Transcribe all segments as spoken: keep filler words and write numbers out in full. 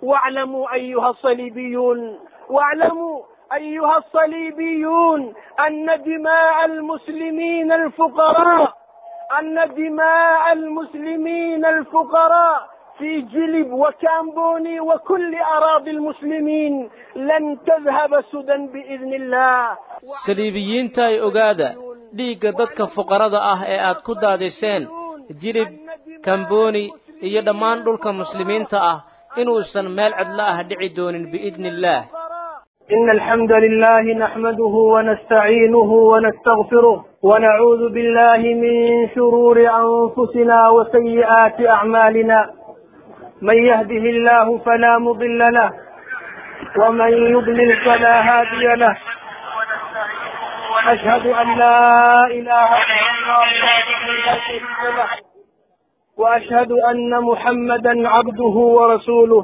واعلموا أيها الصليبيون واعلموا أيها الصليبيون أن دماء المسلمين الفقراء أن دماء المسلمين الفقراء في جلب وكامبوني وكل أراضي المسلمين لن تذهب سدى بإذن الله. صليبيين تاي أوغادا ديغا ددك فقرادا ah ee aad ku daadiseen jilib كامبوني iyo dhammaan dhulka muslimiinta ah inuusan meel cidla ah dhici doonin biidni illaah. إن الحمد لله نحمده ونستعينه ونستغفره ونعوذ بالله من شرور أنفسنا وسيئات أعمالنا من يهده الله فلا مضل له ومن يضلل فلا هادي له أشهد أن لا إله إلا الله لا شريك له وأشهد أن محمدا عبده ورسوله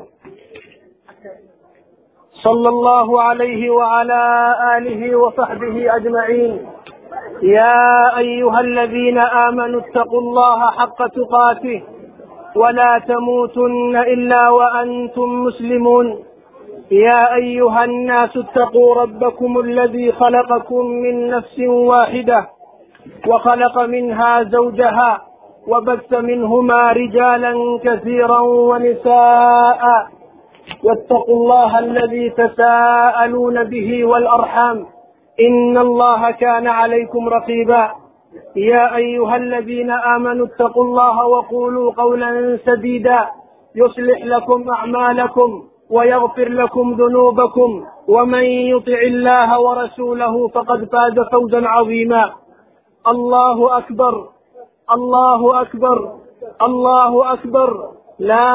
صلى الله عليه وعلى آله وصحبه أجمعين. يا أيها الذين آمنوا اتقوا الله حق تقاته ولا تموتن إلا وأنتم مسلمون. يا أيها الناس اتقوا ربكم الذي خلقكم من نفس واحدة وخلق منها زوجها وبث منهما رجالا كثيرا ونساء واتقوا الله الذي تساءلون به والأرحام إن الله كان عليكم رقيبا. يا أيها الذين آمنوا اتقوا الله وقولوا قولا سديدا يصلح لكم أعمالكم ويغفر لكم ذنوبكم ومن يطع الله ورسوله فقد فاز فوزا عظيما. الله أكبر الله أكبر الله أكبر لا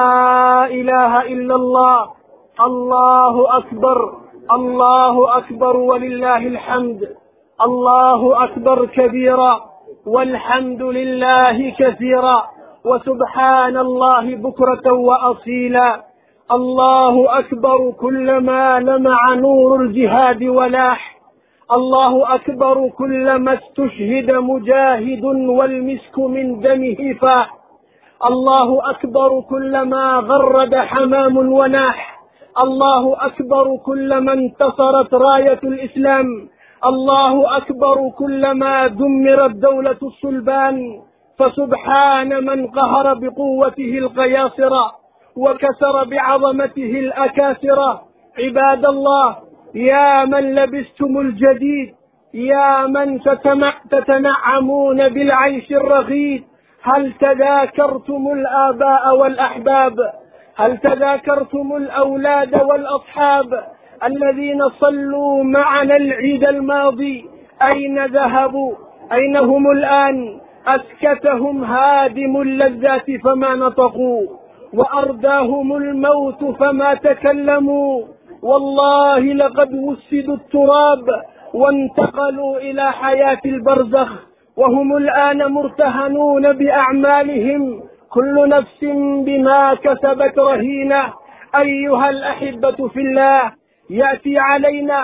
إله إلا الله الله أكبر الله أكبر ولله الحمد. الله أكبر كبيرا والحمد لله كثيرا وسبحان الله بكرة وأصيلا. الله أكبر كلما لمع نور الجهاد ولاح. الله أكبر كلما استشهد مجاهد والمسك من دمه فاح. الله أكبر كلما غرد حمام وناح. الله أكبر كلما انتصرت راية الإسلام. الله أكبر كلما دمرت دولة الصلبان. فسبحان من قهر بقوته القياصرة وكسر بعظمته الأكاسرة. عباد الله يا من لبستم الجديد يا من تتنعمون بالعيش الرغيد هل تذاكرتم الآباء والأحباب؟ هل تذاكرتم الأولاد والأصحاب الذين صلوا معنا العيد الماضي؟ أين ذهبوا؟ أين هم الآن؟ أسكتهم هادم اللذات فما نطقوا وأرداهم الموت فما تكلموا. والله لقد وسدوا التراب وانتقلوا إلى حياة البرزخ وهم الآن مرتهنون بأعمالهم كل نفس بما كسبت رهينة. أيها الأحبة في الله يأتي علينا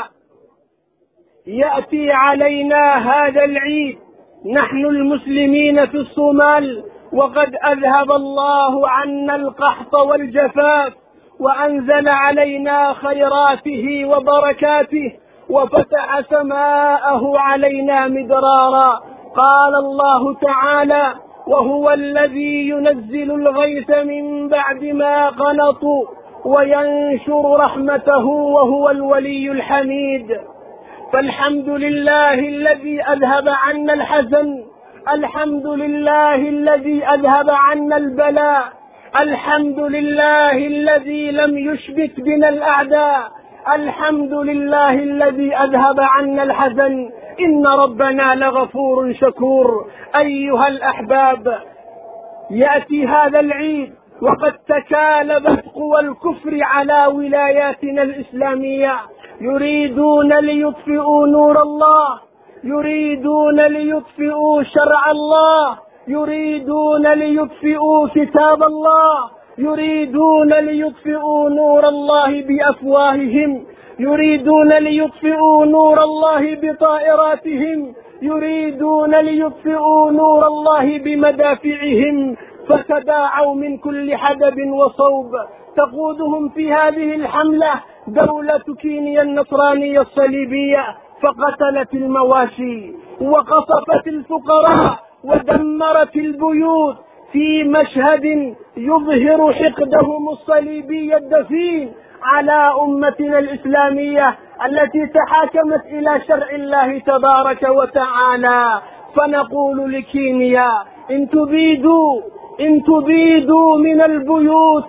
يأتي علينا هذا العيد نحن المسلمين في الصومال وقد أذهب الله عنا القحط والجفاف وأنزل علينا خيراته وبركاته وفتح سماءه علينا مدرارا. قال الله تعالى وهو الذي ينزل الغيث من بعد ما قنطوا وينشر رحمته وهو الولي الحميد. فالحمد لله الذي أذهب عنا الحزن. الحمد لله الذي أذهب عنا البلاء. الحمد لله الذي لم يشبك بنا الأعداء. الحمد لله الذي أذهب عنا الحزن. إن ربنا لغفور شكور. أيها الأحباب يأتي هذا العيد وقد تكالبت قوى الكفر على ولاياتنا الإسلامية يريدون ليطفئوا نور الله يريدون ليطفئوا شرع الله يريدون ليطفئوا كتاب الله يريدون ليطفئوا نور الله بأفواههم يريدون ليطفئوا نور الله بطائراتهم يريدون ليطفئوا نور الله بمدافعهم فتداعوا من كل حدب وصوب تقودهم في هذه الحملة دولة كينيا النصرانية الصليبية، فقتلت المواشي وقصفت الفقراء ودمرت البيوت في مشهد يظهر حقدهم الصليبي الدفين على أمتنا الإسلامية التي تحاكمت إلى شرع الله تبارك وتعالى. فنقول لكينيا: إن تبيدوا إن تبيدوا من البيوت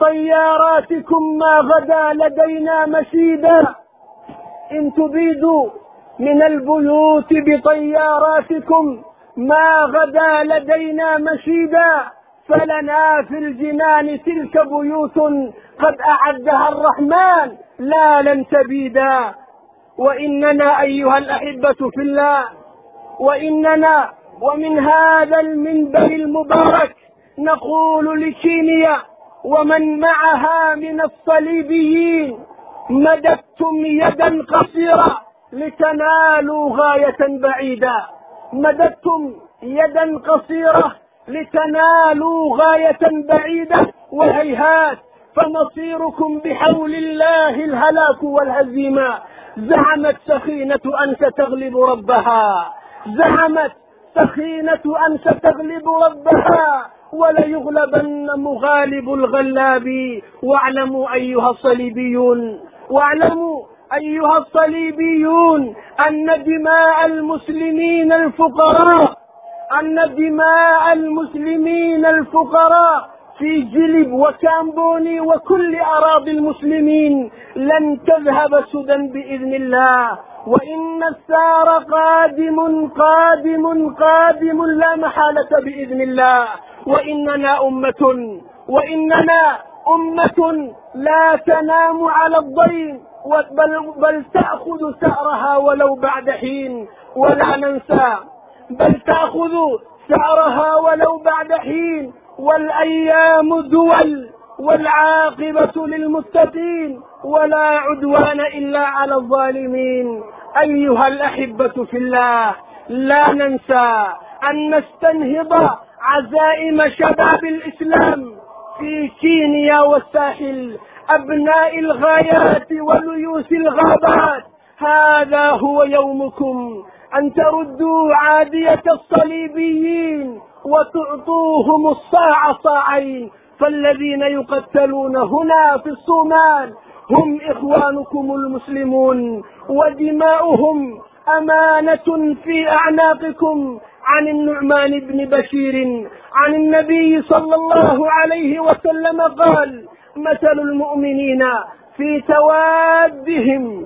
بطياراتكم ما غدا لدينا مشيدا. إن تبيدوا من البيوت بطياراتكم ما غدا لدينا مشيدا، فلنا في الجنان تلك بيوت قد أعدها الرحمن لا لن تبيدا. وإننا أيها الأحبة في الله، وإننا ومن هذا المنبر المبارك نقول لكينيا ومن معها من الصليبيين: مددتم يدا قصيرة لتنالوا غاية بعيدة، مددتم يدا قصيرة لتنالوا غاية بعيدة، وهيهات فمصيركم بحول الله الهلاك والهزيمة. زعمت سخينة أن ستغلب ربها، زعمت سخينة أن ستغلب ربها، وليغلبن مغالب الغلاب. واعلموا أيها الصليبيون واعلموا أيها الصليبيون أن دماء المسلمين الفقراء أن دماء المسلمين الفقراء في جلب وكامبوني وكل أراضي المسلمين لن تذهب سدى بإذن الله، وإن الثار قادم قادم قادم لا محالة بإذن الله. وإننا أمة وإننا أمة لا تنام على الضيم، بل, بل تأخذ ثأرها ولو بعد حين. ولا ننسى بل تأخذ ثأرها ولو بعد حين. والأيام دول والعاقبة للمتقين، ولا عدوان إلا على الظالمين. أيها الأحبة في الله، لا ننسى أن نستنهض عزائم شباب الإسلام في كينيا والساحل، أبناء الغايات وليوس الغابات. هذا هو يومكم، أن تردوا عادية الصليبيين وتعطوهم الصاع صاعين. فالذين يقتلون هنا في الصومال هم إخوانكم المسلمون، ودماؤهم أمانة في أعناقكم. عن النعمان بن بشير عن النبي صلى الله عليه وسلم قال: مثل المؤمنين في توادهم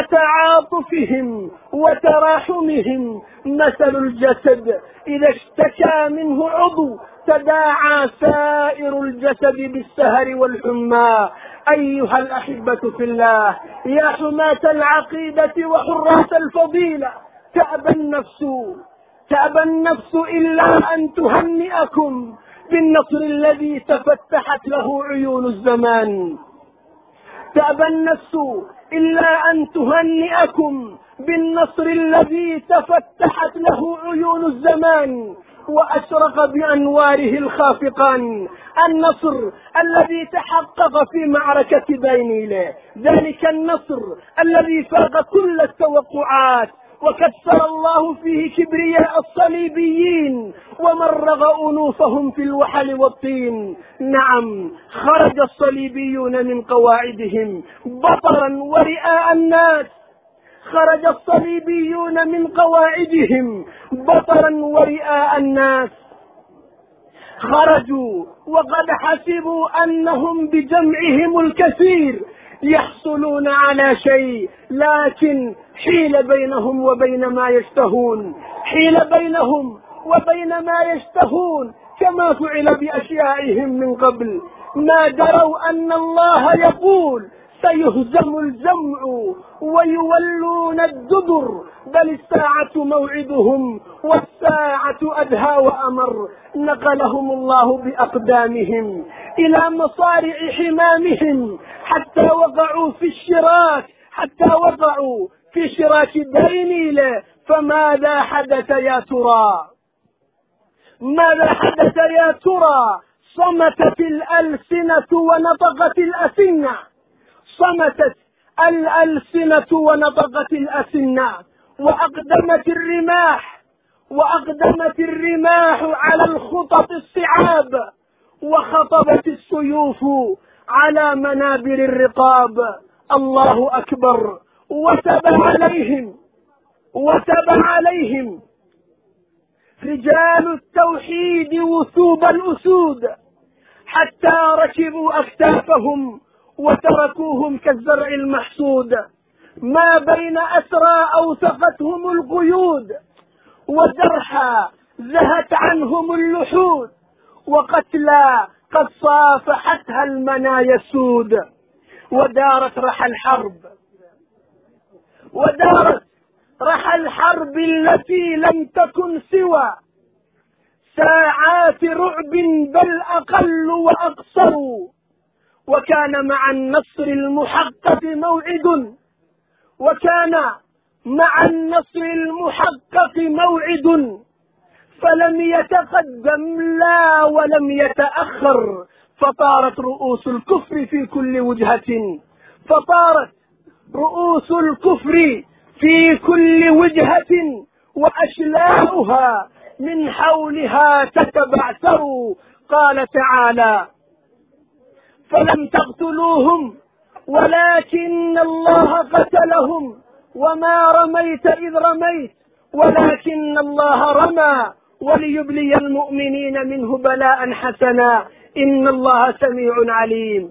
وتعاطفهم وتراحمهم مثل الجسد إذا اشتكى منه عضو تداعى سائر الجسد بالسهر والحمى. أيها الأحبة في الله، يا حماة العقيدة وحراس الفضيلة، تأبى النفس تأبى النفس إلا أن تهنئكم بالنصر الذي تفتحت له عيون الزمان. تأبى النفس إلا أن تهنئكم بالنصر الذي تفتحت له عيون الزمان وأشرق بأنواره الخافقان. النصر الذي تحقق في معركة داينيلة، ذلك النصر الذي فاق كل التوقعات، وكسر الله فيه كبرياء الصليبيين ومرغ أنوفهم في الوحل والطين. نعم، خرج الصليبيون من قواعدهم بطرا ورئاء الناس، خرج الصليبيون من قواعدهم بطرا ورئاء الناس. خرجوا وقد حسبوا أنهم بجمعهم الكثير يحصلون على شيء، لكن حيل بينهم وبين ما يشتهون، حيل بينهم وبين ما يشتهون كما فعل بأشيائهم من قبل. ما دروا أن الله يقول: سيهزم الجمع ويولون الدبر، بل الساعة موعدهم والساعة أدهى وأمر. نقلهم الله بأقدامهم إلى مصارع حمامهم حتى وقعوا في الشراك حتى وقعوا في شراك داينيلة. فماذا حدث يا ترى؟ ماذا حدث يا ترى؟ صمتت الألسنة ونطقت الأسنة، صمتت الألسنة ونطقت الأسنة، وأقدمت الرماح وأقدمت الرماح على الخطط الصعاب، وخطبت السيوف على منابر الرقاب. الله أكبر. وتب عليهم وتب عليهم رجال التوحيد وثوب الأسود، حتى ركبوا أكتافهم وتركوهم كالزرع المحسود. ما بين أسرى أوثقتهم القيود، وجرحى زهت عنهم اللحود، وقتلى قد صافحتها المنايا السود. ودارت رحى الحرب ودارت رحى الحرب التي لم تكن سوى ساعات رعب، بل أقل وأقصر. وكان مع النصر المحقق موعد وكان مع النصر المحقق موعد فلم يتقدم لا ولم يتأخر. فطارت رؤوس الكفر في كل وجهة فطارت رؤوس الكفر في كل وجهة وأشلاؤها من حولها تتبعثر. قال تعالى: فلم تقتلوهم ولكن الله قتلهم، وما رميت إذ رميت ولكن الله رمى، وليبلي المؤمنين منه بلاء حسنا، إن الله سميع عليم.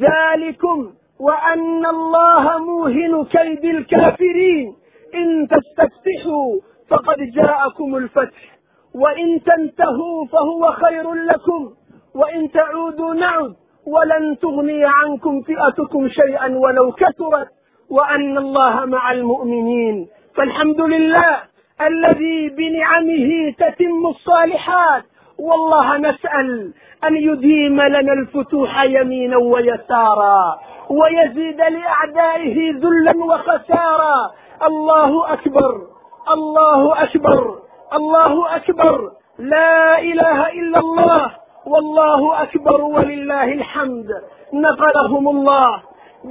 ذلكم وأن الله موهن كيد الكافرين، إن تستفتحوا فقد جاءكم الفتح، وإن تنتهوا فهو خير لكم، وإن تعودوا نعد ولن تغني عنكم فئتكم شيئا ولو كثرت، وأن الله مع المؤمنين. فالحمد لله الذي بنعمه تتم الصالحات، والله نسأل أن يديم لنا الفتوح يمينا ويسارا، ويزيد لأعدائه ذلا وخسارا. الله أكبر الله أكبر الله أكبر، لا إله إلا الله، والله أكبر ولله الحمد. نقلهم الله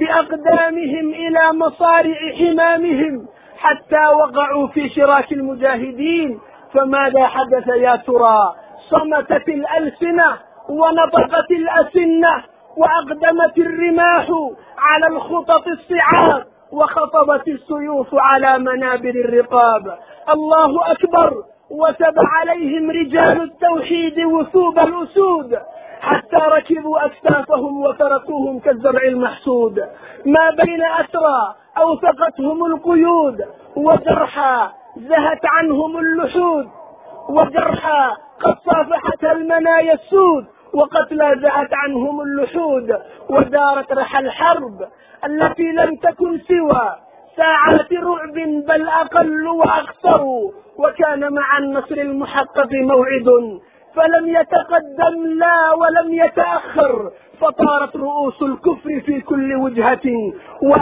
بأقدامهم إلى مصارع حمامهم حتى وقعوا في شراك المجاهدين. فماذا حدث يا ترى؟ صمتت الألسنة ونطقت الأسنة، وأقدمت الرماح على الخطط الصعاب، وخطبت السيوف على منابر الرقاب. الله أكبر. وتب عليهم رجال التوحيد وثوب الأسود، حتى ركبوا أكتافهم وتركوهم كالزرع المحسود. ما بين أسرى أوثقتهم القيود، وجرحى زهت عنهم اللحود، وجرحى قد صافحتها المنايا السود، وقتلى زهت عنهم اللحود. ودارت رحى الحرب التي لم تكن سوى ساعات رعب، بل أقل وأقصر. وكان مع النصر المحقق موعد فلم يتقدم لا ولم يتأخر. فطارت رؤوس الكفر في كل وجهة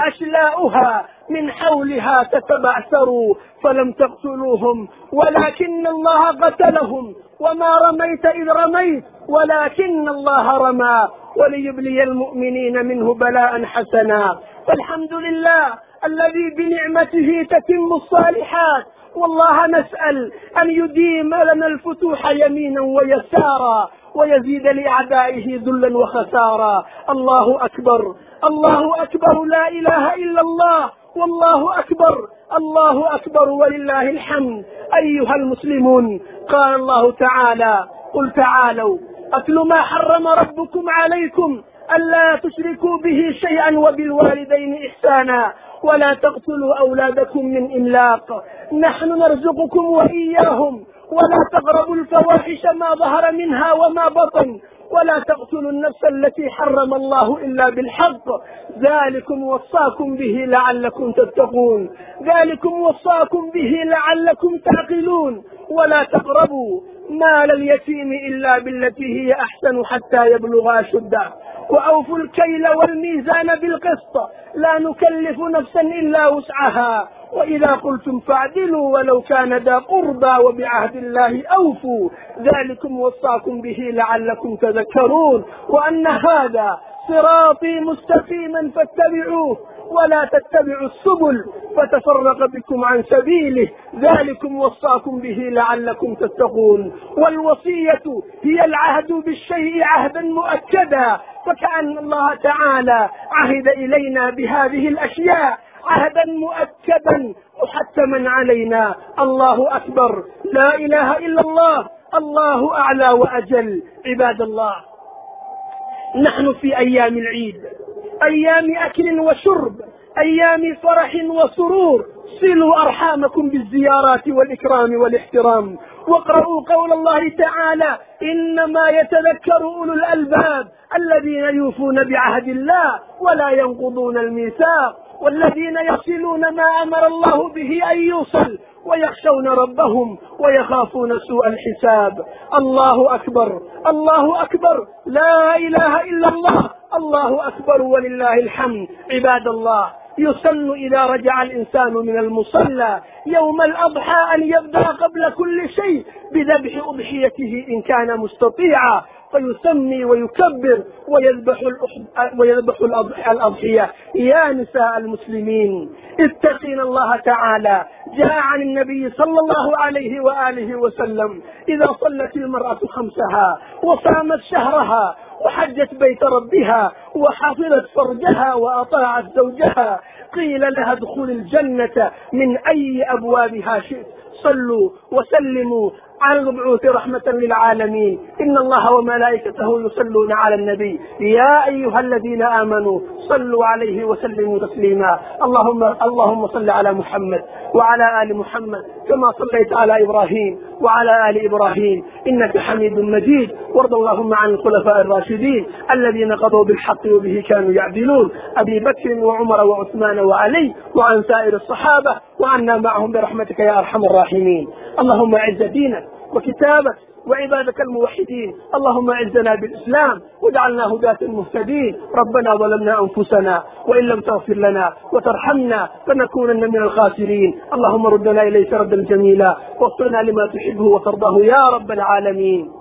وأشلاؤها من حولها تتبعثر. فلم تقتلوهم ولكن الله قتلهم، وما رميت إذ رميت ولكن الله رمى، وليبلي المؤمنين منه بلاء حسنا. فالحمد لله الذي بنعمته تتم الصالحات، والله نسأل أن يديم لنا الفتوح يمينا ويسارا، ويزيد لأعدائه ذلا وخسارا. الله أكبر الله أكبر، لا إله إلا الله، والله أكبر الله أكبر ولله الحمد. أيها المسلمون، قال الله تعالى: قل تعالوا أتل ما حرم ربكم عليكم ألا تشركوا به شيئا وبالوالدين إحسانا ولا تقتلوا أولادكم من إملاق نحن نرزقكم وإياهم ولا تقربوا الفواحش ما ظهر منها وما بطن ولا تقتلوا النفس التي حرم الله إلا بالحق ذلكم وصاكم به لعلكم تتقون ذلكم وصاكم به لعلكم تعقلون ولا تقربوا مال اليتيم إلا بالتي هي أحسن حتى يبلغ أشده. وأوفوا الكيل والميزان بالقسط لا نكلف نفسا إلا وسعها، وإذا قلتم فاعدلوا ولو كان ذا قربى وبعهد الله أوفوا، ذلكم وصاكم به لعلكم تذكرون، وأن هذا صراطي مستقيما فاتبعوه ولا تتبعوا السبل فتفرق بكم عن سبيله، ذلكم وصاكم به لعلكم تتقون. والوصية هي العهد بالشيء عهدا مؤكدا، فكأن الله تعالى عهد إلينا بهذه الأشياء عهدا مؤكدا محتما علينا. الله أكبر، لا إله إلا الله، الله أعلى وأجل. عباد الله، نحن في أيام العيد، أيام أكل وشرب، أيام فرح وسرور. صلوا أرحامكم بالزيارات والإكرام والاحترام، واقرأوا قول الله تعالى: إنما يتذكر أولو الألباب الذين يوفون بعهد الله ولا ينقضون الميثاق، والذين يصلون ما أمر الله به أن يوصل، ويخشون ربهم ويخافون سوء الحساب. الله أكبر، الله أكبر، لا إله إلا الله، الله أكبر ولله الحمد. عباد الله، يسن إذا رجع الإنسان من المصلى يوم الأضحى أن يبدأ قبل كل شيء بذبح أضحيته إن كان مستطيعا، فيسمي ويكبر ويذبح ويذبح الأضحية. يا نساء المسلمين، اتقين الله تعالى. جاء عن النبي صلى الله عليه وآله وسلم: إذا صلت المرأة خمسها وصامت شهرها وحجت بيت ربها وحفظت فرجها وأطاعت زوجها قيل لها ادخل الجنة من أي أبوابها شئت. صلوا وسلموا على المبعوث رحمة للعالمين. إن الله وملائكته يصلون على النبي، يا أيها الذين آمنوا صلوا عليه وسلموا تسليما. اللهم اللهم صل على محمد وعلى آل محمد كما صليت على إبراهيم وعلى آل إبراهيم إنك حميد مجيد. وارض اللهم عن الخلفاء الراشدين الذين قضوا بالحق وبه كانوا يعدلون: أبي بكر وعمر وعثمان وعلي، وعن سائر الصحابة، وعنا معهم برحمتك يا أرحم الراحمين. اللهم أعز دينك وكتابك وعبادك الموحدين. اللهم اعزنا بالإسلام واجعلنا هداة مهتدين. ربنا ظلمنا أنفسنا وإن لم تغفر لنا وترحمنا لنكونن من الخاسرين. اللهم ردنا إليك ردا جميلا واغفرنا لما تحبه وترضاه يا رب العالمين.